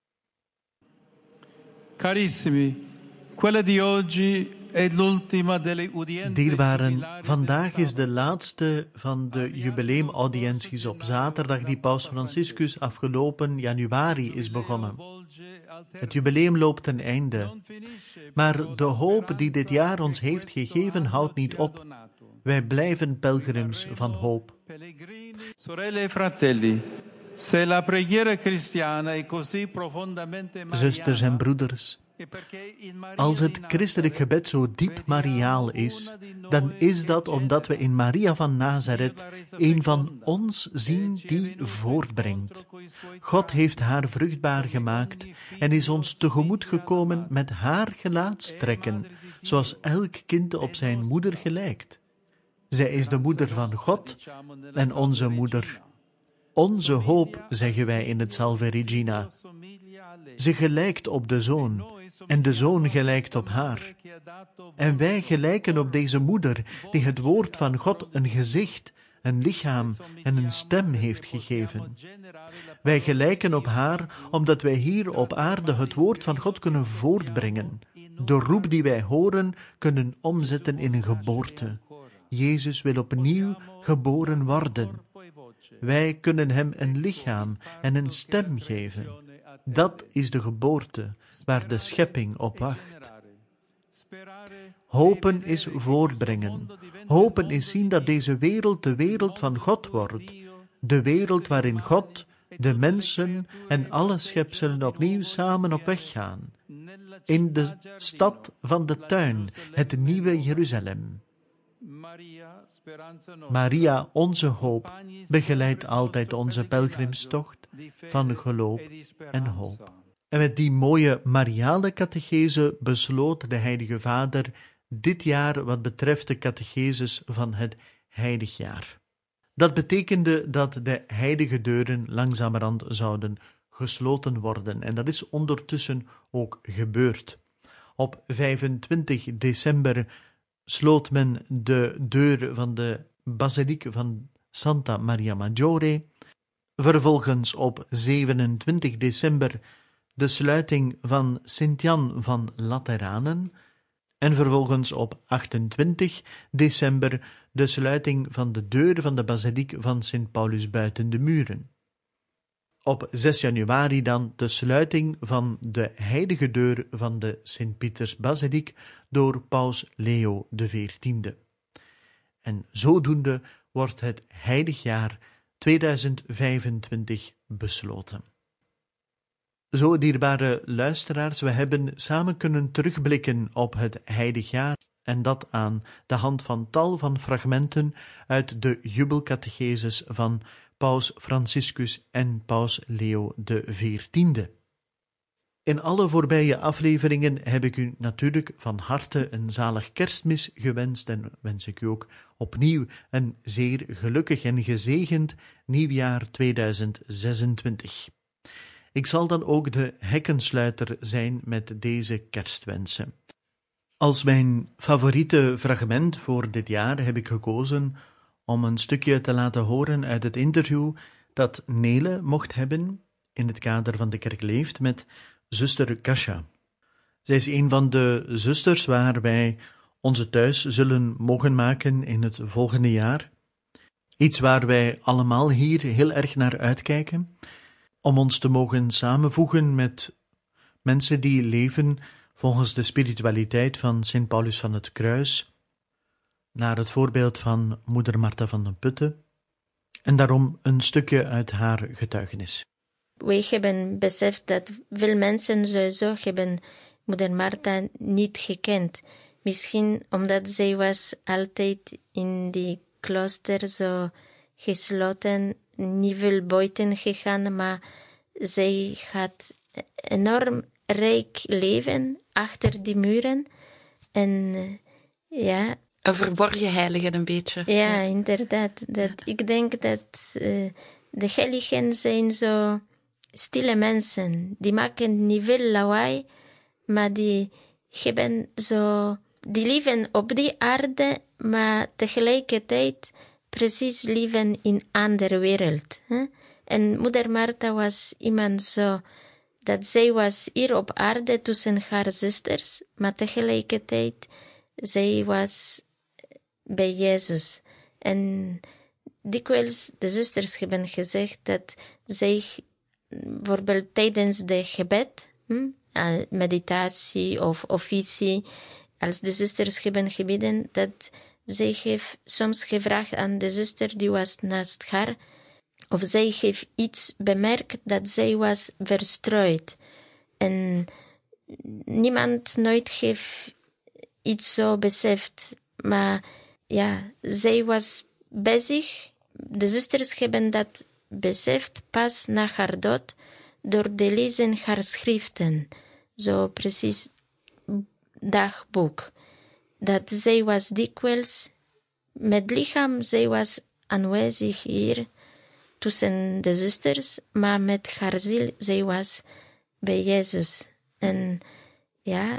Carissimi, quella di oggi è l'ultima delle udienze. Dierbaren, vandaag is de laatste van de jubileumaudiënties op zaterdag die Paus Franciscus afgelopen januari is begonnen. Het jubileum loopt ten einde, maar de hoop die dit jaar ons heeft gegeven houdt niet op. Wij blijven pelgrims van hoop. Sorelle e fratelli, se la preghiera cristiana è così profondamente mariana. Zusters en broeders, als het christelijk gebed zo diep mariaal is, dan is dat omdat we in Maria van Nazareth een van ons zien die voortbrengt. God heeft haar vruchtbaar gemaakt en is ons tegemoet gekomen met haar gelaatstrekken, zoals elk kind op zijn moeder gelijkt. Zij is de moeder van God en onze moeder. Onze hoop, zeggen wij in het Salve Regina. Ze gelijkt op de Zoon en de Zoon gelijkt op haar. En wij gelijken op deze moeder die het woord van God een gezicht, een lichaam en een stem heeft gegeven. Wij gelijken op haar omdat wij hier op aarde het woord van God kunnen voortbrengen, de roep die wij horen kunnen omzetten in een geboorte. Jezus wil opnieuw geboren worden. Wij kunnen hem een lichaam en een stem geven. Dat is de geboorte waar de schepping op wacht. Hopen is voortbrengen. Hopen is zien dat deze wereld de wereld van God wordt. De wereld waarin God, de mensen en alle schepselen opnieuw samen op weg gaan. In de stad van de tuin, het nieuwe Jeruzalem. Maria, onze hoop, begeleidt altijd onze pelgrimstocht van geloof en hoop. En met die mooie Mariale catechese besloot de Heilige Vader dit jaar wat betreft de catecheses van het Heiligjaar. Dat betekende dat de heilige deuren langzamerhand zouden gesloten worden en dat is ondertussen ook gebeurd. Op 25 december sloot men de deur van de basiliek van Santa Maria Maggiore, vervolgens op 27 december de sluiting van Sint-Jan van Lateranen en vervolgens op 28 december de sluiting van de deur van de basiliek van Sint Paulus buiten de muren. Op 6 januari dan de sluiting van de heilige deur van de Sint-Pieters-basiliek door paus Leo XIV. En zodoende wordt het heiligjaar 2025 besloten. Zo, dierbare luisteraars, we hebben samen kunnen terugblikken op het heiligjaar en dat aan de hand van tal van fragmenten uit de jubelcatecheses van paus Franciscus en paus Leo XIV. In alle voorbije afleveringen heb ik u natuurlijk van harte een zalig kerstmis gewenst en wens ik u ook opnieuw een zeer gelukkig en gezegend nieuwjaar 2026. Ik zal dan ook de hekkensluiter zijn met deze kerstwensen. Als mijn favoriete fragment voor dit jaar heb ik gekozen om een stukje te laten horen uit het interview dat Nele mocht hebben in het kader van De Kerk Leeft met zuster Kasia. Zij is een van de zusters waar wij onze thuis zullen mogen maken in het volgende jaar. Iets waar wij allemaal hier heel erg naar uitkijken, om ons te mogen samenvoegen met mensen die leven volgens de spiritualiteit van Sint Paulus van het Kruis, naar het voorbeeld van moeder Martha van den Putten, en daarom een stukje uit haar getuigenis. Wij hebben beseft dat veel mensen sowieso hebben moeder Martha niet gekend. Misschien omdat zij was altijd in die klooster zo gesloten, niet veel buiten gegaan, maar zij had enorm rijk leven achter die muren. En ja... Een verborgen heilige een beetje. Ja, inderdaad. Ik denk dat de heiligen zijn zo stille mensen. Die maken niet veel lawaai, maar die hebben zo... Die leven op die aarde, maar tegelijkertijd precies leven in een andere wereld. Hè? En moeder Martha was iemand zo... dat zij was hier op aarde tussen haar zusters, maar tegelijkertijd zij was bij Jezus. En dikwijls de zusters hebben gezegd dat zij bijvoorbeeld tijdens de gebed, meditatie of officie, als de zusters hebben gebeden, dat zij heeft soms gevraagd aan de zuster die was naast haar, of zij heeft iets bemerkt dat zij was verstrooid. En niemand nooit heeft iets zo beseft. Maar ja, zij was bezig. De zusters hebben dat beseft pas na haar dood door te lezen haar schriften. Zo precies dagboek. Dat zij was dikwijls met lichaam, zij was aanwezig hier tussen de zusters, maar met haar ziel, zij was bij Jezus. En ja,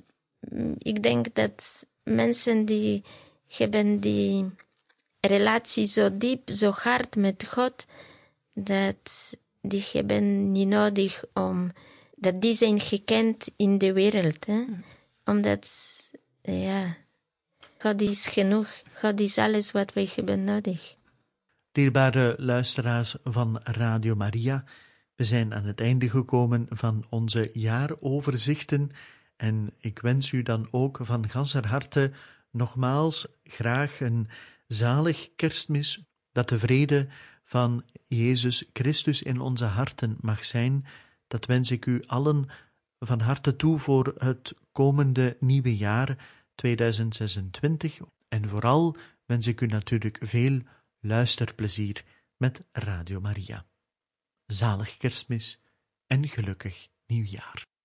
ik denk dat mensen die hebben die relatie zo diep, zo hard met God, dat die hebben niet nodig om, dat die zijn gekend in de wereld. Hè? Omdat, ja, God is genoeg. God is alles wat wij hebben nodig. Dierbare luisteraars van Radio Maria, we zijn aan het einde gekomen van onze jaaroverzichten En ik wens u dan ook van ganser harte nogmaals graag een zalig Kerstmis, dat de vrede van Jezus Christus in onze harten mag zijn. Dat wens ik u allen van harte toe voor het komende nieuwe jaar 2026. En vooral wens ik u natuurlijk veel luisterplezier met Radio Maria. Zalig Kerstmis en gelukkig nieuwjaar.